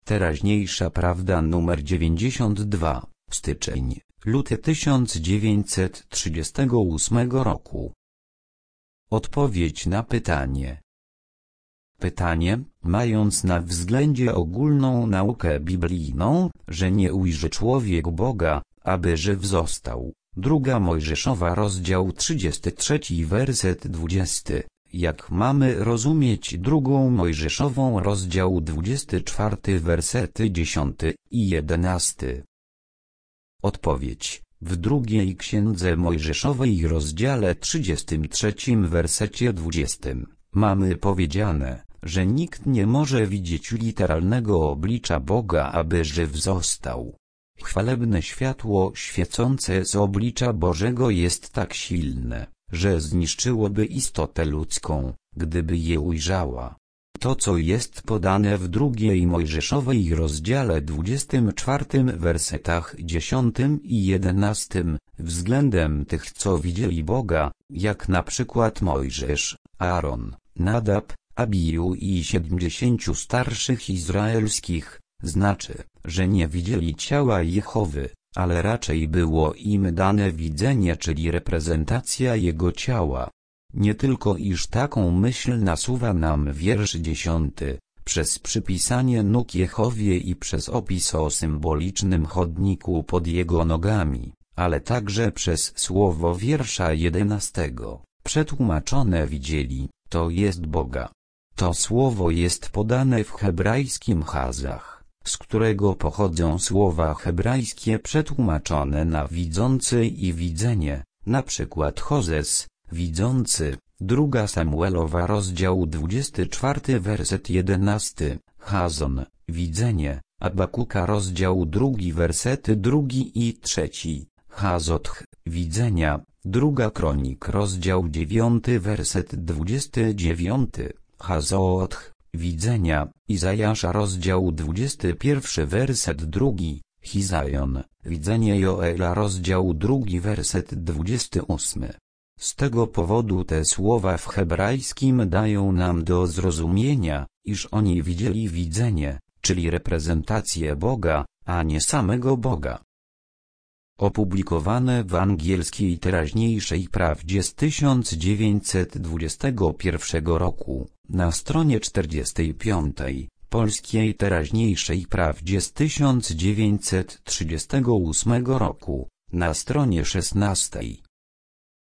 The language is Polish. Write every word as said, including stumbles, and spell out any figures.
Teraźniejsza prawda numer dziewięćdziesiąt dwa, styczeń, luty tysiąc dziewięćset trzydziestego ósmego roku. Odpowiedź na pytanie. Pytanie, mając na względzie ogólną naukę biblijną, że nie ujrzy człowiek Boga, aby żyw został. Druga Mojżeszowa rozdział trzydziesty trzeci werset dwudziesty. Jak mamy rozumieć drugą Mojżeszową rozdział dwudziesty czwarty wersety dziesiąty i jedenasty? Odpowiedź. W drugiej Księdze Mojżeszowej rozdziale trzydziestym trzecim wersecie dwudziestym mamy powiedziane, że nikt nie może widzieć literalnego oblicza Boga, aby żyw został. Chwalebne światło świecące z oblicza Bożego jest tak silne, że zniszczyłoby istotę ludzką, gdyby je ujrzała. To, co jest podane w drugiej Mojżeszowej rozdziale dwudziestym czwartym wersetach dziesiątym i jedenastym, względem tych, co widzieli Boga, jak na przykład Mojżesz, Aaron, Nadab, Abiu i siedemdziesięciu starszych izraelskich, znaczy, że nie widzieli ciała Jehowy, ale raczej było im dane widzenie, czyli reprezentacja Jego ciała. Nie tylko iż taką myśl nasuwa nam wiersz dziesiąty, przez przypisanie nóg Jehowie i przez opis o symbolicznym chodniku pod Jego nogami, ale także przez słowo wiersza jedenastego, przetłumaczone widzieli, to jest Boga. To słowo jest podane w hebrajskim chazach, z którego pochodzą słowa hebrajskie przetłumaczone na widzący i widzenie, na przykład Hozes, widzący, druga Samuelowa rozdział dwudziesty czwarty werset jedenasty, Chazon, widzenie, Abakuka rozdział drugi wersety drugi i trzeci, Chazotch, widzenia, druga Kronik rozdział dziewiąty werset dwudziesty dziewiąty, Hazootch, widzenia, Izajasza rozdział dwudziesty pierwszy werset drugi, Hizajon, widzenie Joela rozdział drugi werset dwudziesty ósmy. Z tego powodu te słowa w hebrajskim dają nam do zrozumienia, iż oni widzieli widzenie, czyli reprezentację Boga, a nie samego Boga. Opublikowane w angielskiej teraźniejszej prawdzie z tysiąc dziewięćset dwudziestego pierwszego roku, na stronie czterdziestej piątej, polskiej teraźniejszej prawdzie z tysiąc dziewięćset trzydziestego ósmego roku, na stronie szesnastej.